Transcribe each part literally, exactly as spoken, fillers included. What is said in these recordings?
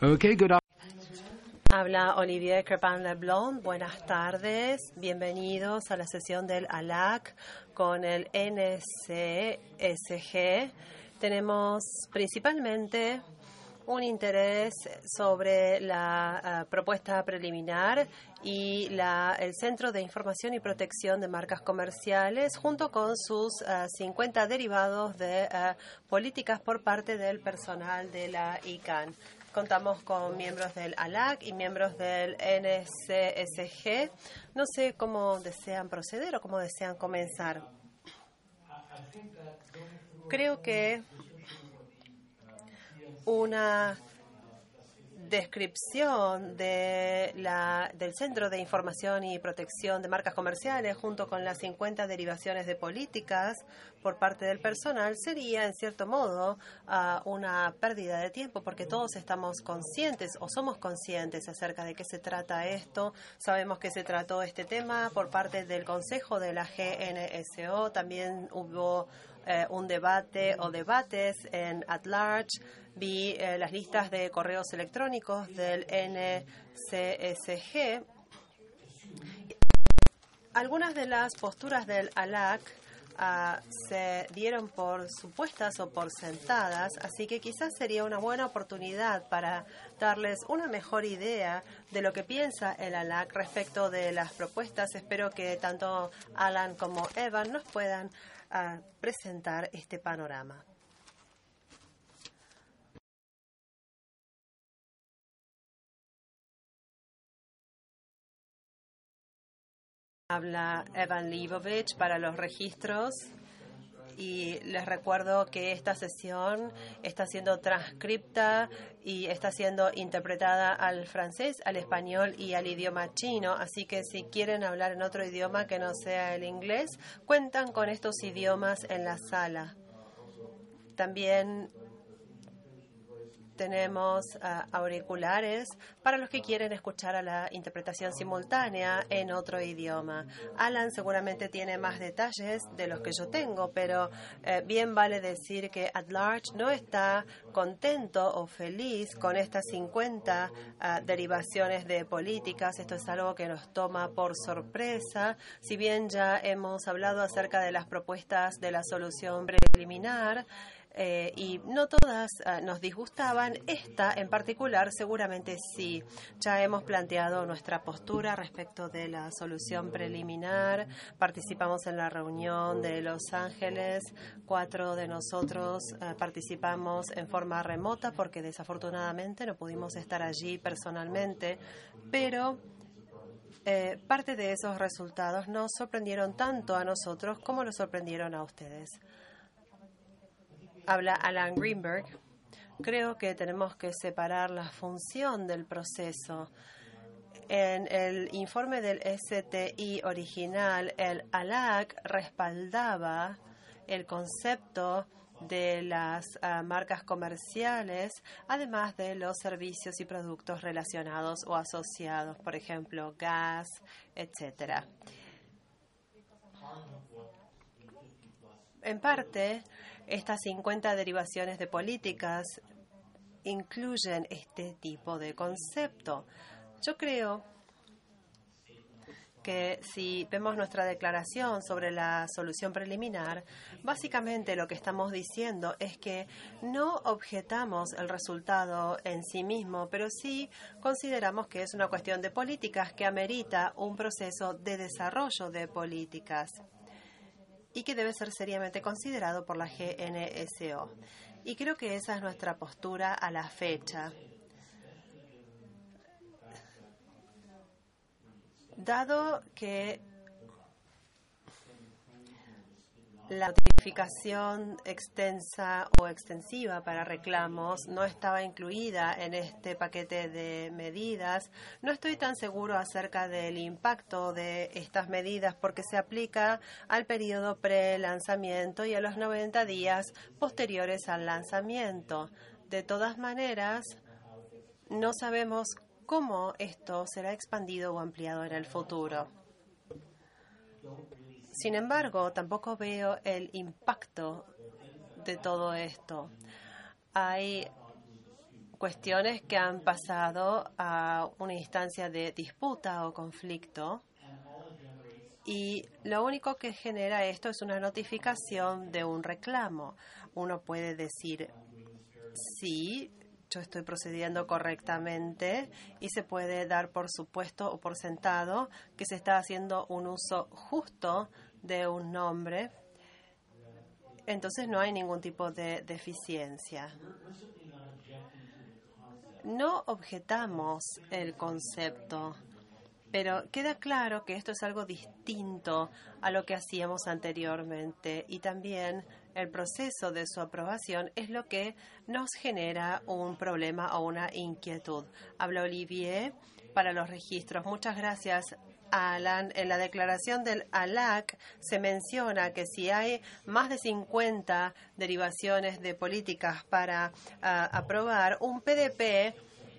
Okay, good Habla Olivier Crepin-Leblond. Buenas tardes. Bienvenidos a la sesión del A L A C con el N C S G. Tenemos principalmente un interés sobre la uh, propuesta preliminar y la, el Centro de Información y Protección de Marcas Comerciales, junto con sus uh, cincuenta derivados de uh, políticas por parte del personal de la I C A N. Contamos con miembros del A L A C y miembros del N C S G. No sé cómo desean proceder o cómo desean comenzar. Creo que una descripción de la, del Centro de Información y Protección de Marcas Comerciales junto con las cincuenta derivaciones de políticas por parte del personal sería, en cierto modo, uh, una pérdida de tiempo, porque todos estamos conscientes o somos conscientes acerca de qué se trata esto. Sabemos que se trató este tema por parte del Consejo de la G N S O. También hubo eh, un debate o debates en At Large. Vi eh, las listas de correos electrónicos del N C S G. Algunas de las posturas del A L A C uh, se dieron por supuestas o por sentadas, así que quizás sería una buena oportunidad para darles una mejor idea de lo que piensa el A L A C respecto de las propuestas. Espero que tanto Alan como Evan nos puedan uh, presentar este panorama. Habla Evan Leibovich para los registros y les recuerdo que esta sesión está siendo transcripta y está siendo interpretada al francés, al español y al idioma chino, así que si quieren hablar en otro idioma que no sea el inglés, cuentan con estos idiomas en la sala. También tenemos uh, auriculares para los que quieren escuchar a la interpretación simultánea en otro idioma. Alan seguramente tiene más detalles de los que yo tengo, pero eh, bien vale decir que At Large no está contento o feliz con estas cincuenta uh, derivaciones de políticas. Esto es algo que nos toma por sorpresa. Si bien ya hemos hablado acerca de las propuestas de la solución preliminar, Eh, y no todas uh, nos disgustaban, esta en particular seguramente sí. Ya hemos planteado nuestra postura respecto de la solución preliminar, participamos en la reunión de Los Ángeles, cuatro de nosotros uh, participamos en forma remota porque desafortunadamente no pudimos estar allí personalmente, pero eh, parte de esos resultados nos sorprendieron tanto a nosotros como los sorprendieron a ustedes. Habla Alan Greenberg. Creo que tenemos que separar la función del proceso. En el informe del S T I original, el A L A C respaldaba el concepto de las uh, marcas comerciales, además de los servicios y productos relacionados o asociados, por ejemplo, gas, etcétera. En parte, estas cincuenta derivaciones de políticas incluyen este tipo de concepto. Yo creo que si vemos nuestra declaración sobre la solución preliminar, básicamente lo que estamos diciendo es que no objetamos el resultado en sí mismo, pero sí consideramos que es una cuestión de políticas que amerita un proceso de desarrollo de políticas y que debe ser seriamente considerado por la G N S O. Y creo que esa es nuestra postura a la fecha. Dado que la notificación extensa o extensiva para reclamos no estaba incluida en este paquete de medidas, no estoy tan seguro acerca del impacto de estas medidas porque se aplica al periodo pre-lanzamiento y a los noventa días posteriores al lanzamiento. De todas maneras, no sabemos cómo esto será expandido o ampliado en el futuro. Sin embargo, tampoco veo el impacto de todo esto. Hay cuestiones que han pasado a una instancia de disputa o conflicto. Y lo único que genera esto es una notificación de un reclamo. Uno puede decir, sí, yo estoy procediendo correctamente, y se puede dar por supuesto o por sentado que se está haciendo un uso justo de un nombre. Entonces no hay ningún tipo de deficiencia. No objetamos el concepto, pero queda claro que esto es algo distinto a lo que hacíamos anteriormente, y también el proceso de su aprobación es lo que nos genera un problema o una inquietud. Habla Olivier para los registros. Muchas gracias, Alan. En la declaración del A L A C se menciona que si hay más de cincuenta derivaciones de políticas para uh, aprobar, un P D P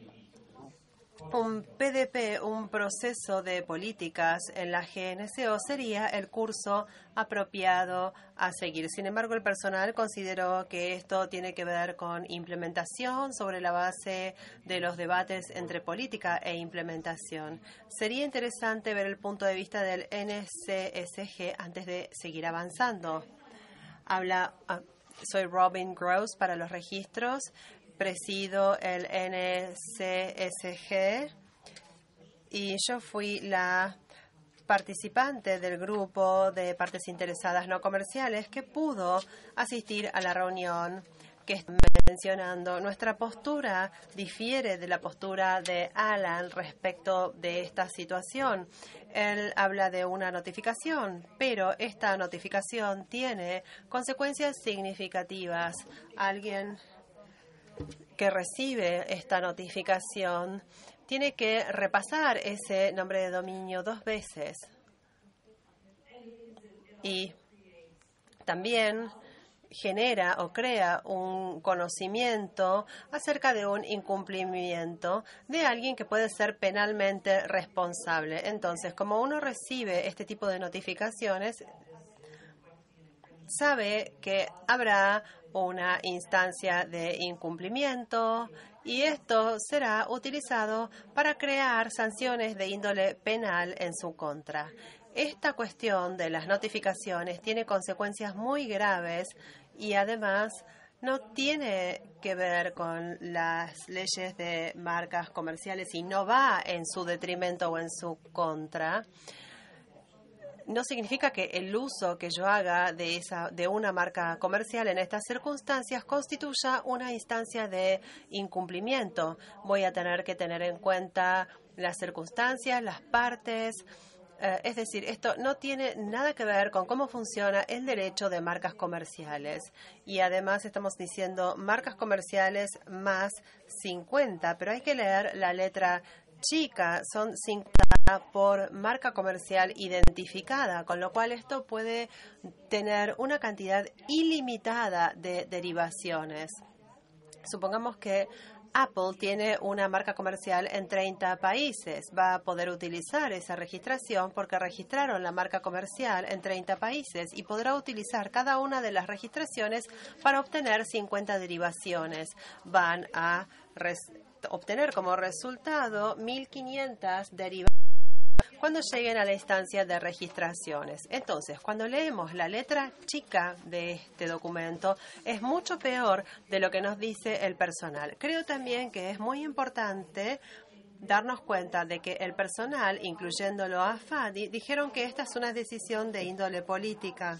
Un P D P, un proceso de políticas en la G N C O, sería el curso apropiado a seguir. Sin embargo, el personal consideró que esto tiene que ver con implementación sobre la base de los debates entre política e implementación. Sería interesante ver el punto de vista del N C S G antes de seguir avanzando. Habla, uh, soy Robin Gross para los registros. Presido el N C S G y yo fui la participante del grupo de partes interesadas no comerciales que pudo asistir a la reunión que estoy mencionando. Nuestra postura difiere de la postura de Alan respecto de esta situación. Él habla de una notificación, pero esta notificación tiene consecuencias significativas. Alguien que recibe esta notificación tiene que repasar ese nombre de dominio dos veces. Y también genera o crea un conocimiento acerca de un incumplimiento de alguien que puede ser penalmente responsable. Entonces, como uno recibe este tipo de notificaciones, sabe que habrá una instancia de incumplimiento y esto será utilizado para crear sanciones de índole penal en su contra. Esta cuestión de las notificaciones tiene consecuencias muy graves y además no tiene que ver con las leyes de marcas comerciales y no va en su detrimento o en su contra. No significa que el uso que yo haga de esa de una marca comercial en estas circunstancias constituya una instancia de incumplimiento. Voy a tener que tener en cuenta las circunstancias, las partes. Eh, es decir, esto no tiene nada que ver con cómo funciona el derecho de marcas comerciales. Y además estamos diciendo marcas comerciales más cincuenta, pero hay que leer la letra chica, son cincuenta por marca comercial identificada, con lo cual esto puede tener una cantidad ilimitada de derivaciones. Supongamos que Apple tiene una marca comercial en treinta países. Va a poder utilizar esa registración porque registraron la marca comercial en treinta países y podrá utilizar cada una de las registraciones para obtener cincuenta derivaciones. Van a obtener como resultado mil quinientas derivaciones cuando lleguen a la instancia de registraciones. Entonces, cuando leemos la letra chica de este documento, es mucho peor de lo que nos dice el personal. Creo también que es muy importante darnos cuenta de que el personal, incluyéndolo a Fadi, dijeron que esta es una decisión de índole política.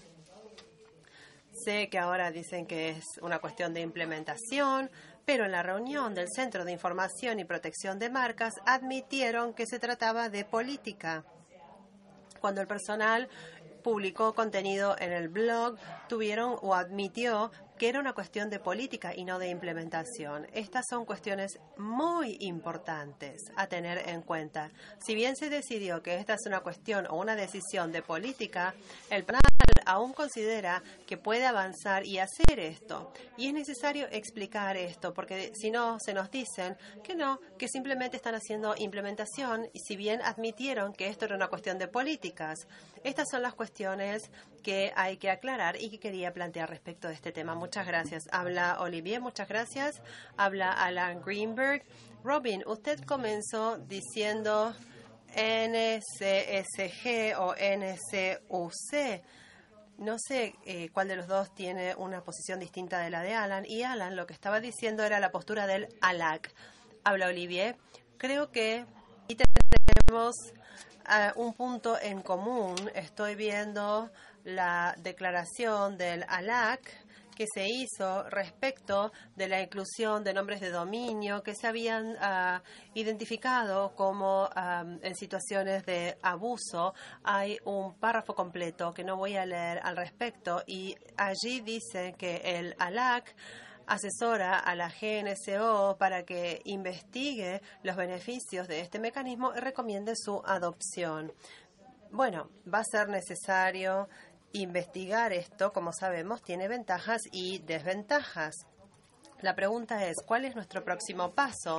Sé que ahora dicen que es una cuestión de implementación, pero en la reunión del Centro de Información y Protección de Marcas admitieron que se trataba de política. Cuando el personal publicó contenido en el blog, tuvieron o admitió que era una cuestión de política y no de implementación. Estas son cuestiones muy importantes a tener en cuenta. Si bien se decidió que esta es una cuestión o una decisión de política, el personal aún considera que puede avanzar y hacer esto. Y es necesario explicar esto, porque si no, se nos dicen que no, que simplemente están haciendo implementación, y si bien admitieron que esto era una cuestión de políticas. Estas son las cuestiones que hay que aclarar y que quería plantear respecto de este tema. Muchas gracias. Habla Olivier, muchas gracias. Habla Alan Greenberg. Robin, usted comenzó diciendo N C S G o N C U C. No sé eh, cuál de los dos tiene una posición distinta de la de Alan. Y Alan lo que estaba diciendo era la postura del A L A C. Habla Olivier. Creo que y tenemos uh, un punto en común. Estoy viendo la declaración del A L A C que se hizo respecto de la inclusión de nombres de dominio que se habían uh, identificado como um, en situaciones de abuso. Hay un párrafo completo que no voy a leer al respecto y allí dice que el A L A C asesora a la G N S O para que investigue los beneficios de este mecanismo y recomiende su adopción. Bueno, va a ser necesario investigar esto, como sabemos, tiene ventajas y desventajas. La pregunta es, ¿cuál es nuestro próximo paso?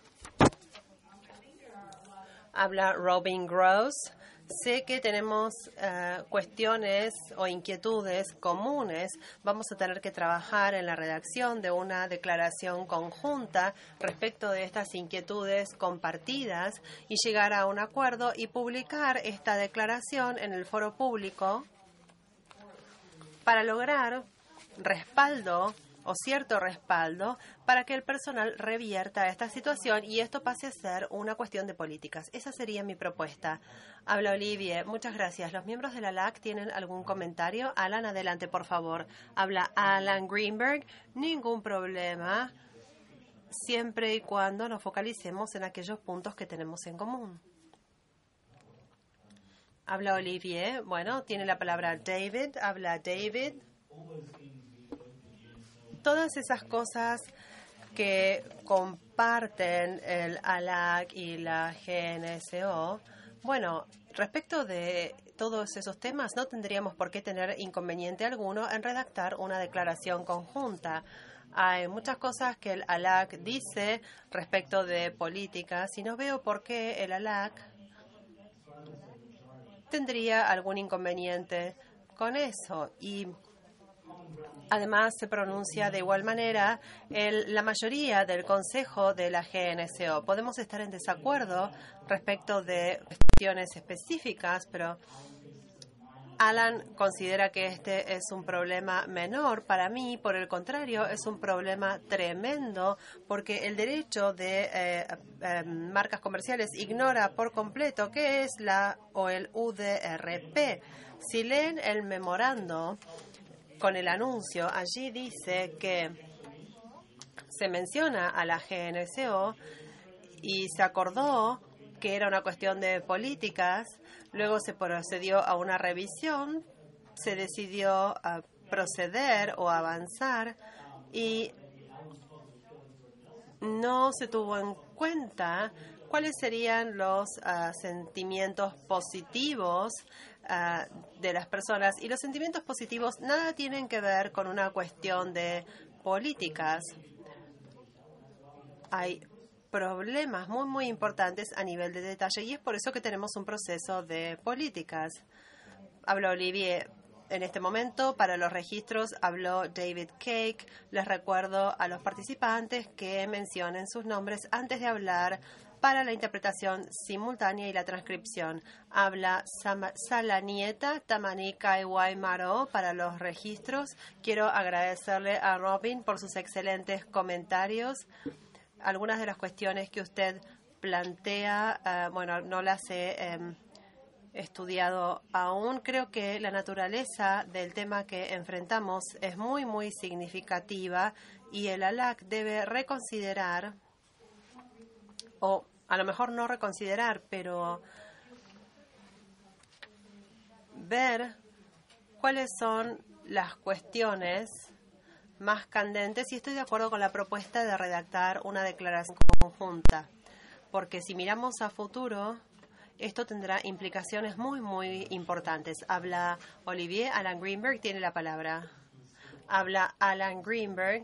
Habla Robin Gross. Sé que tenemos uh, cuestiones o inquietudes comunes. Vamos a tener que trabajar en la redacción de una declaración conjunta respecto de estas inquietudes compartidas y llegar a un acuerdo y publicar esta declaración en el foro público para lograr respaldo o cierto respaldo para que el personal revierta esta situación y esto pase a ser una cuestión de políticas. Esa sería mi propuesta. Habla Olivier. Muchas gracias. ¿Los miembros de la L A C tienen algún comentario? Alan, adelante, por favor. Habla Alan Greenberg. Ningún problema, siempre y cuando nos focalicemos en aquellos puntos que tenemos en común. Habla Olivier. Bueno, tiene la palabra David. Habla David. Todas esas cosas que comparten el A L A C y la G N S O, bueno, respecto de todos esos temas, no tendríamos por qué tener inconveniente alguno en redactar una declaración conjunta. Hay muchas cosas que el A L A C dice respecto de políticas y no veo por qué el A L A C tendría algún inconveniente con eso. Y además se pronuncia de igual manera el, la mayoría del Consejo de la G N S O. Podemos estar en desacuerdo respecto de cuestiones específicas, pero Alan considera que este es un problema menor. Para mí, por el contrario, es un problema tremendo porque el derecho de eh, eh, marcas comerciales ignora por completo qué es la o el U D R P. Si leen el memorando con el anuncio, allí dice que se menciona a la G N S O y se acordó que era una cuestión de políticas. Luego se procedió a una revisión, se decidió a proceder o avanzar y no se tuvo en cuenta cuáles serían los uh, sentimientos positivos uh, de las personas. Y los sentimientos positivos nada tienen que ver con una cuestión de políticas. Hay problemas muy, muy importantes a nivel de detalle y es por eso que tenemos un proceso de políticas. Habló Olivier. En este momento, para los registros, habló David Cake. Les recuerdo a los participantes que mencionen sus nombres antes de hablar para la interpretación simultánea y la transcripción. Habla Sam Salanieta Tamani Kaiwai Maro para los registros. Quiero agradecerle a Robin por sus excelentes comentarios. Algunas de las cuestiones que usted plantea, uh, bueno, no las he um, estudiado aún. Creo que la naturaleza del tema que enfrentamos es muy, muy significativa y el A L A C debe reconsiderar, o a lo mejor no reconsiderar, pero ver cuáles son las cuestiones más candentes y estoy de acuerdo con la propuesta de redactar una declaración conjunta, porque si miramos a futuro esto tendrá implicaciones muy, muy importantes. Habla Olivier. Alan Greenberg tiene la palabra. Habla Alan Greenberg.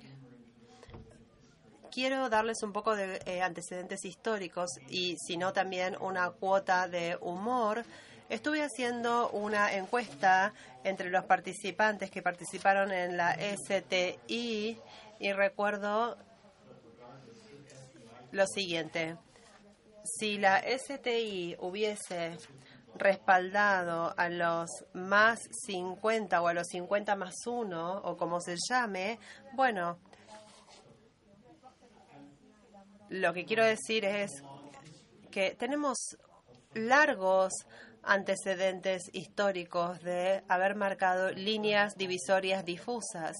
Quiero darles un poco de eh, antecedentes históricos y, si no, también una cuota de humor. Estuve haciendo una encuesta entre los participantes que participaron en la S T I y recuerdo lo siguiente. Si la S T I hubiese respaldado a los más cincuenta o a los cincuenta más uno, o como se llame, bueno, lo que quiero decir es que tenemos largos antecedentes históricos de haber marcado líneas divisorias difusas.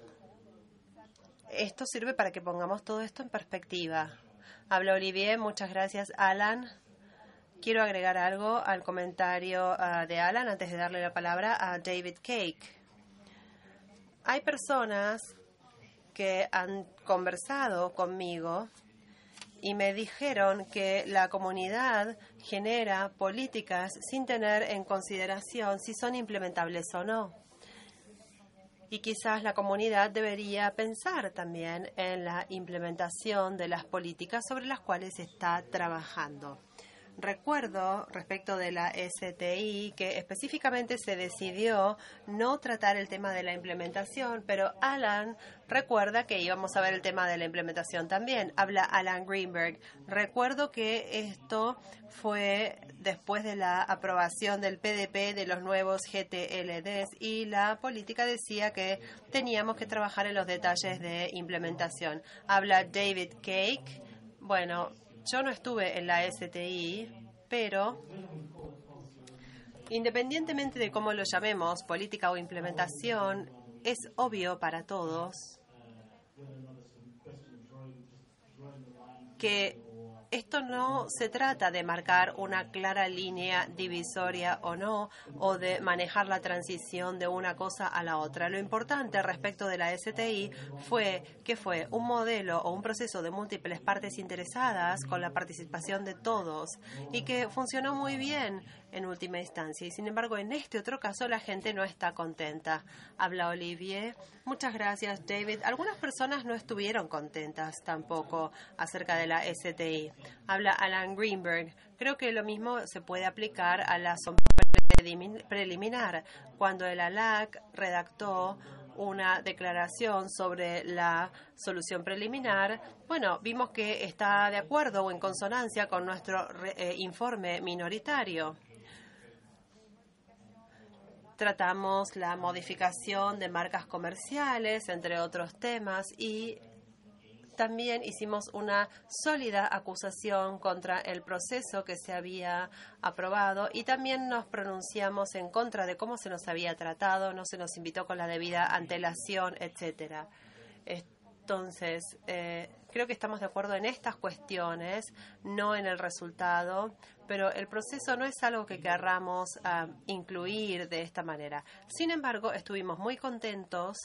Esto sirve para que pongamos todo esto en perspectiva. Habla Olivier. Muchas gracias, Alan. Quiero agregar algo al comentario uh, de Alan antes de darle la palabra a David Cake. Hay personas que han conversado conmigo y me dijeron que la comunidad genera políticas sin tener en consideración si son implementables o no. Y quizás la comunidad debería pensar también en la implementación de las políticas sobre las cuales está trabajando. Recuerdo, respecto de la S T I, que específicamente se decidió no tratar el tema de la implementación, pero Alan recuerda que íbamos a ver el tema de la implementación también. Habla Alan Greenberg. Recuerdo que esto fue después de la aprobación del P D P de los nuevos G T L Ds y la política decía que teníamos que trabajar en los detalles de implementación. Habla David Cake. Bueno, yo no estuve en la S T I, pero independientemente de cómo lo llamemos, política o implementación, es obvio para todos que esto no se trata de marcar una clara línea divisoria o no, o de manejar la transición de una cosa a la otra. Lo importante respecto de la S T I fue que fue un modelo o un proceso de múltiples partes interesadas con la participación de todos y que funcionó muy bien en última instancia. Y sin embargo, en este otro caso, la gente no está contenta. Habla Olivier. Muchas gracias, David. Algunas personas no estuvieron contentas tampoco acerca de la S T I. Habla Alan Greenberg. Creo que lo mismo se puede aplicar a la sombra preliminar. Cuando el A L A C redactó una declaración sobre la solución preliminar, bueno, vimos que está de acuerdo o en consonancia con nuestro eh, informe minoritario. Tratamos la modificación de marcas comerciales, entre otros temas, y también hicimos una sólida acusación contra el proceso que se había aprobado y también nos pronunciamos en contra de cómo se nos había tratado, no se nos invitó con la debida antelación, etcétera. Entonces, eh, creo que estamos de acuerdo en estas cuestiones, no en el resultado, pero el proceso no es algo que querramos uh, incluir de esta manera. Sin embargo, estuvimos muy contentos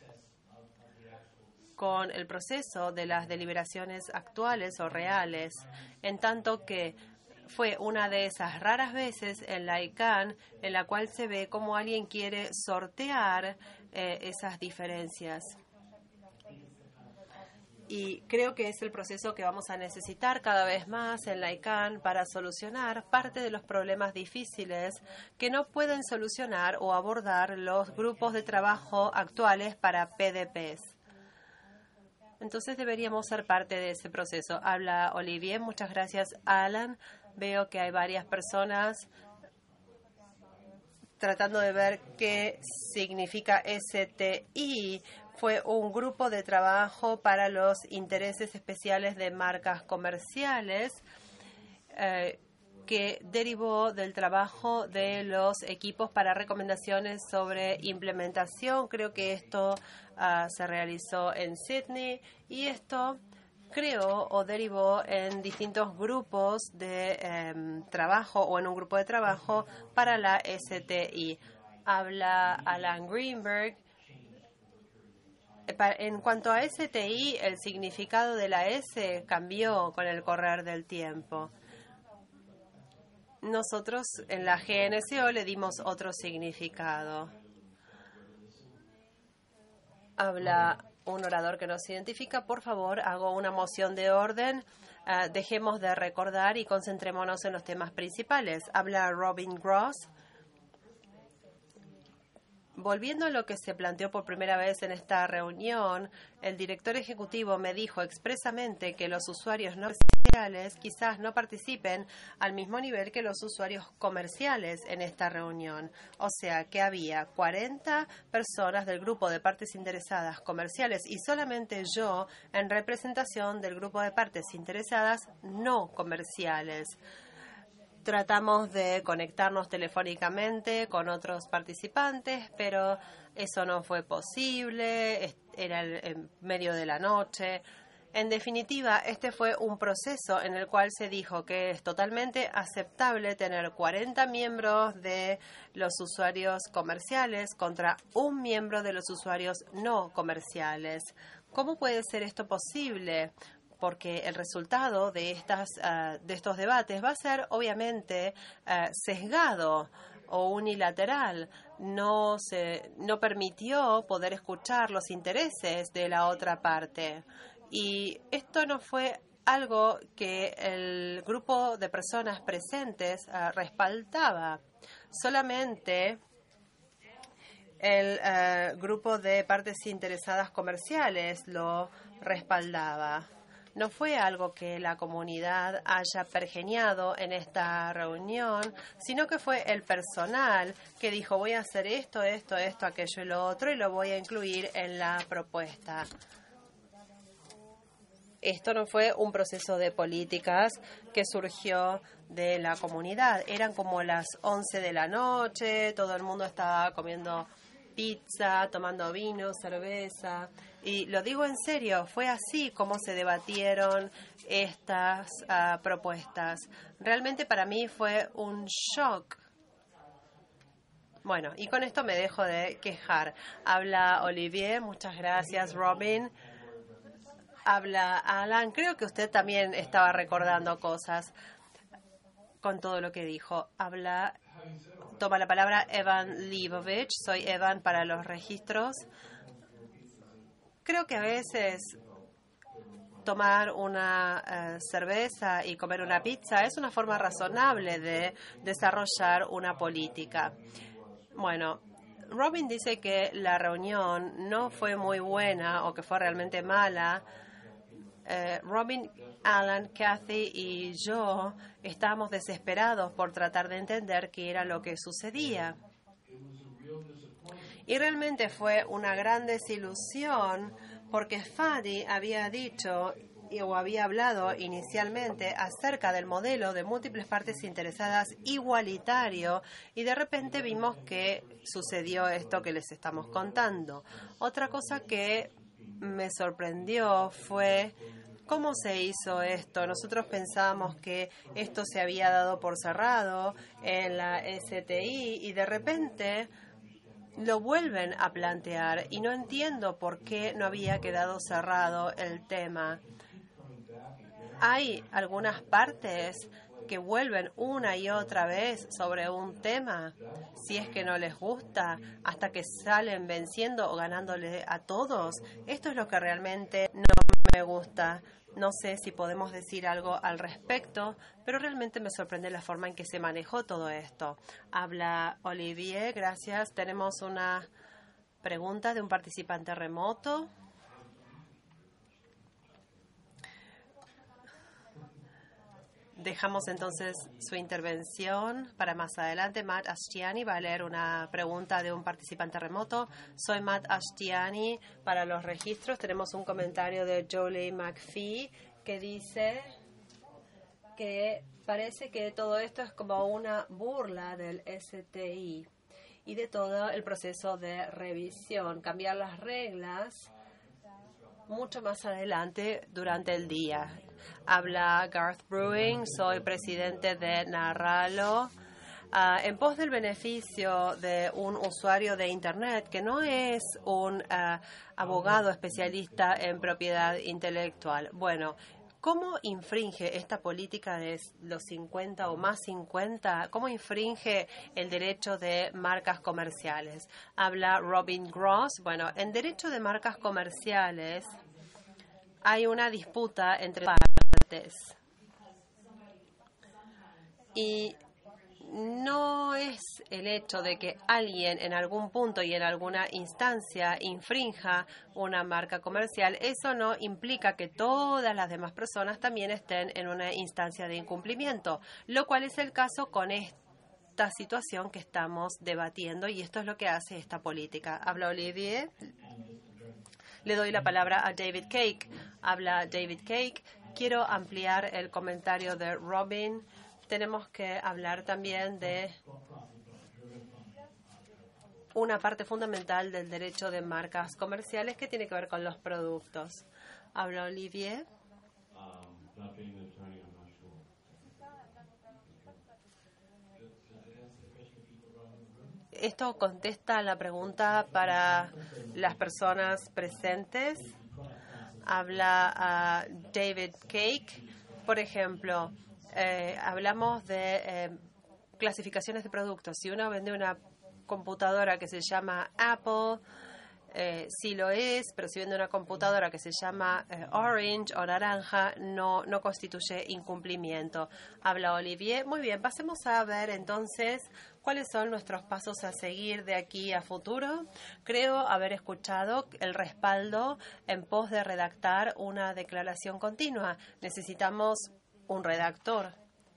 con el proceso de las deliberaciones actuales o reales, en tanto que fue una de esas raras veces en la I C A N en la cual se ve cómo alguien quiere sortear eh, esas diferencias. Y creo que es el proceso que vamos a necesitar cada vez más en la I C A N para solucionar parte de los problemas difíciles que no pueden solucionar o abordar los grupos de trabajo actuales para P D Ps. Entonces deberíamos ser parte de ese proceso. Habla Olivier. Muchas gracias, Alan. Veo que hay varias personas tratando de ver qué significa S T I. Fue un grupo de trabajo para los intereses especiales de marcas comerciales eh, que derivó del trabajo de los equipos para recomendaciones sobre implementación. Creo que esto uh, se realizó en Sydney y esto creó o derivó en distintos grupos de eh, trabajo o en un grupo de trabajo para la S T I. Habla Alan Greenberg. En cuanto a S T I, el significado de la S cambió con el correr del tiempo. nosotros en la G N C O le dimos otro significado. Habla un orador que nos identifica. Por favor, hago una moción de orden. Uh, dejemos de recordar y concentrémonos en los temas principales. Habla Robin Gross. Volviendo a lo que se planteó por primera vez en esta reunión, el director ejecutivo me dijo expresamente que los usuarios no comerciales quizás no participen al mismo nivel que los usuarios comerciales en esta reunión. O sea, que había cuarenta personas del grupo de partes interesadas comerciales y solamente yo en representación del grupo de partes interesadas no comerciales. Tratamos de conectarnos telefónicamente con otros participantes, pero eso no fue posible, era en medio de la noche. En definitiva, este fue un proceso en el cual se dijo que es totalmente aceptable tener cuarenta miembros de los usuarios comerciales contra un miembro de los usuarios no comerciales. ¿Cómo puede ser esto posible? Porque el resultado de, estas, uh, de estos debates va a ser obviamente uh, sesgado o unilateral. No, se, no permitió poder escuchar los intereses de la otra parte. Y esto no fue algo que el grupo de personas presentes uh, respaldaba. Solamente el uh, grupo de partes interesadas comerciales lo respaldaba. No fue algo que la comunidad haya pergeñado en esta reunión, sino que fue el personal que dijo voy a hacer esto, esto, esto, aquello y lo otro y lo voy a incluir en la propuesta. Esto no fue un proceso de políticas que surgió de la comunidad. Eran como las once de la noche, todo el mundo estaba comiendo pizza, tomando vino, cerveza. Y lo digo en serio, fue así como se debatieron estas uh, propuestas. Realmente para mí fue un shock. Bueno, y con esto me dejo de quejar. Habla Olivier, muchas gracias, Robin. Habla Alan, creo que usted también estaba recordando cosas con todo lo que dijo. Habla, toma la palabra Evan Leibovich, soy Evan para los registros. Creo que a veces tomar una uh, cerveza y comer una pizza es una forma razonable de desarrollar una política. Bueno, Robin dice que la reunión no fue muy buena o que fue realmente mala. Eh, Robin, Alan, Kathy y yo estábamos desesperados por tratar de entender qué era lo que sucedía. Y realmente fue una gran desilusión porque Fadi había dicho o había hablado inicialmente acerca del modelo de múltiples partes interesadas igualitario y de repente vimos que sucedió esto que les estamos contando. Otra cosa que me sorprendió fue cómo se hizo esto. Nosotros pensábamos que esto se había dado por cerrado en la S T I y de repente lo vuelven a plantear y no entiendo por qué no había quedado cerrado el tema. Hay algunas partes que vuelven una y otra vez sobre un tema, si es que no les gusta, hasta que salen venciendo o ganándole a todos. Esto es lo que realmente no me gusta. No sé si podemos decir algo al respecto, pero realmente me sorprende la forma en que se manejó todo esto. Habla Olivier, gracias. Tenemos una pregunta de un participante remoto. Dejamos entonces su intervención para más adelante. Matt Ashtiani va a leer una pregunta de un participante remoto. Soy Matt Ashtiani para los registros. Tenemos un comentario de Jolie McPhee que dice que parece que todo esto es como una burla del S T I y de todo el proceso de revisión, cambiar las reglas mucho más adelante durante el día. Habla Garth Brewing, soy presidente de Narralo. Uh, en pos del beneficio de un usuario de Internet que no es un uh, abogado especialista en propiedad intelectual. Bueno, ¿Cómo infringe esta política de los cincuenta o más cincuenta? ¿Cómo infringe el derecho de marcas comerciales? Habla Robin Gross. Bueno, en derecho de marcas comerciales hay una disputa entre partes. Y no es el hecho de que alguien en algún punto y en alguna instancia infrinja una marca comercial, eso no implica que todas las demás personas también estén en una instancia de incumplimiento, lo cual es el caso con esta situación que estamos debatiendo, y esto es lo que hace esta política. Habla Olivier. Le doy la palabra a David Cake. Habla David Cake. Quiero ampliar el comentario de Robin. Tenemos que hablar también de una parte fundamental del derecho de marcas comerciales que tiene que ver con los productos. Habla Olivier. Esto contesta la pregunta para las personas presentes. Habla a David Cake. Por ejemplo, Eh, hablamos de eh, clasificaciones de productos. Si uno vende una computadora que se llama Apple, eh, sí lo es, pero si vende una computadora que se llama eh, Orange o Naranja, no, no constituye incumplimiento. Habla Olivier. Muy bien, pasemos a ver entonces cuáles son nuestros pasos a seguir de aquí a futuro. Creo haber escuchado el respaldo en pos de redactar una declaración continua. Necesitamos un redactor.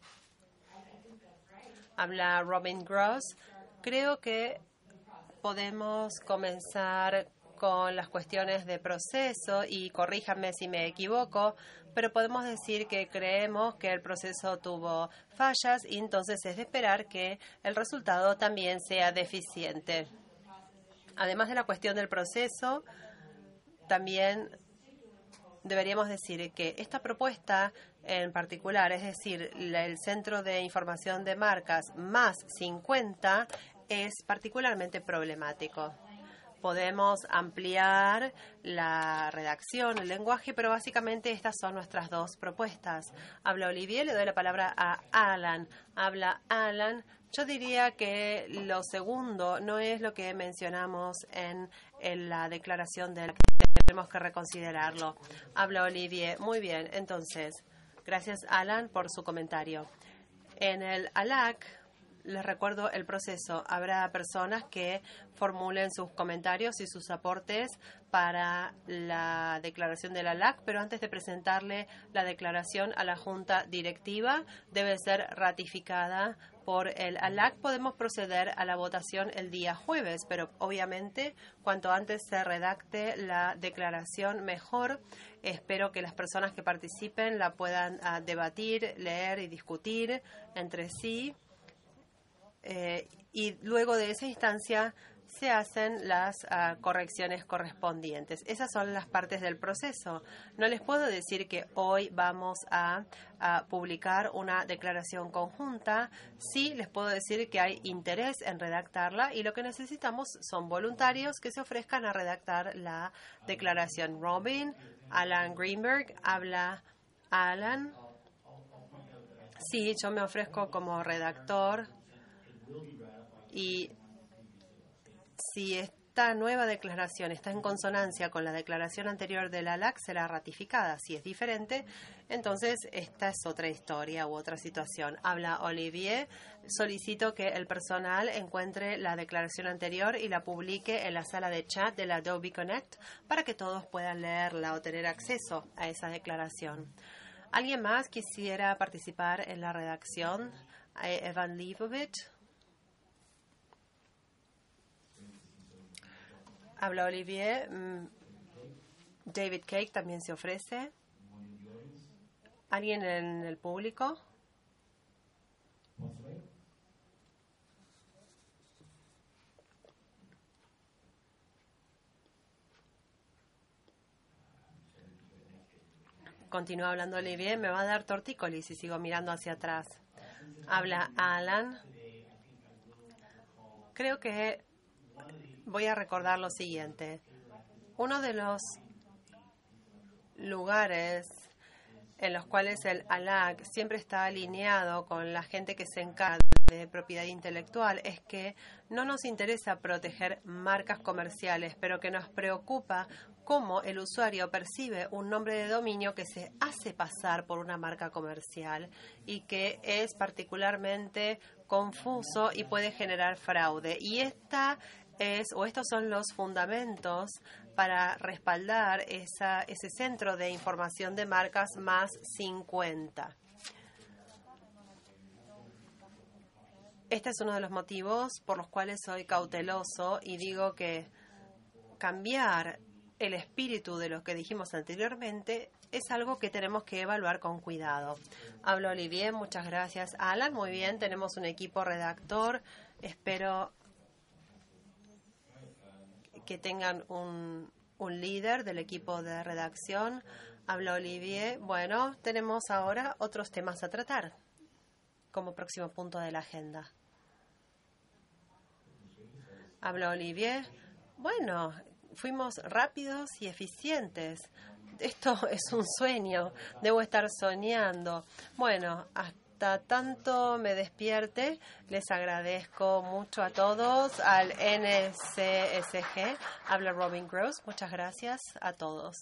Habla Robin Gross. Creo que podemos comenzar con las cuestiones de proceso y corríjanme si me equivoco, pero podemos decir que creemos que el proceso tuvo fallas y entonces es de esperar que el resultado también sea deficiente. Además de la cuestión del proceso, también deberíamos decir que esta propuesta en particular, es decir, el Centro de Información de Marcas más cincuenta, es particularmente problemático. Podemos ampliar la redacción, el lenguaje, pero básicamente estas son nuestras dos propuestas. Habla Olivier, le doy la palabra a Alan. Habla Alan. Yo diría que lo segundo no es lo que mencionamos en, en la declaración de la que tenemos que reconsiderarlo. Habla Olivier. Muy bien, entonces, gracias Alan por su comentario. En el A L A C, les recuerdo el proceso. Habrá personas que formulen sus comentarios y sus aportes para la declaración del A L A C, pero antes de presentarle la declaración a la Junta Directiva, debe ser ratificada por el A L A C. Podemos proceder a la votación el día jueves, pero obviamente cuanto antes se redacte la declaración, mejor. Espero que las personas que participen la puedan uh, debatir, leer y discutir entre sí. Eh, y luego de esa instancia se hacen las uh, correcciones correspondientes. Esas son las partes del proceso. No les puedo decir que hoy vamos a, a publicar una declaración conjunta. Sí les puedo decir que hay interés en redactarla y lo que necesitamos son voluntarios que se ofrezcan a redactar la declaración. Robin, Alan Greenberg, habla Alan. Sí, yo me ofrezco como redactor. Y si esta nueva declaración está en consonancia con la declaración anterior del A L A C, será ratificada. Si es diferente, entonces esta es otra historia u otra situación. Habla Olivier. Solicito que el personal encuentre la declaración anterior y la publique en la sala de chat de la Adobe Connect para que todos puedan leerla o tener acceso a esa declaración. ¿Alguien más quisiera participar en la redacción? Evan Leibovich. Habla Olivier. David Cake también se ofrece. ¿Alguien en el público? Continúa hablando Olivier. Me va a dar tortícolis si sigo mirando hacia atrás. Habla Alan. Creo que voy a recordar lo siguiente. Uno de los lugares en los cuales el A L A C siempre está alineado con la gente que se encarga de propiedad intelectual es que no nos interesa proteger marcas comerciales, pero que nos preocupa cómo el usuario percibe un nombre de dominio que se hace pasar por una marca comercial y que es particularmente confuso y puede generar fraude. Y esta es, o estos son los fundamentos para respaldar esa, ese centro de información de marcas más cincuenta. Este es uno de los motivos por los cuales soy cauteloso y digo que cambiar el espíritu de lo que dijimos anteriormente es algo que tenemos que evaluar con cuidado. Hablo Olivier, muchas gracias. Alan, muy bien, tenemos un equipo redactor. Espero que tengan un, un líder del equipo de redacción. Habla Olivier. Bueno, tenemos ahora otros temas a tratar como próximo punto de la agenda. Habla Olivier. Bueno, fuimos rápidos y eficientes. Esto es un sueño. Debo estar soñando. Bueno, hasta tanto me despierte, les agradezco mucho a todos. Al N C S G, habla Robin Gross. Muchas gracias a todos.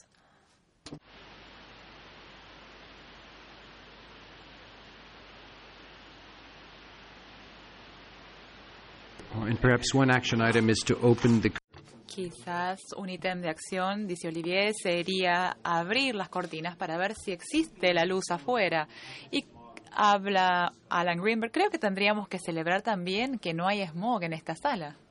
And perhaps one action item is to open the Quizás un ítem de acción, dice Olivier, sería abrir las cortinas para ver si existe la luz afuera. Y habla Alan Greenberg, creo que tendríamos que celebrar también que no hay smog en esta sala.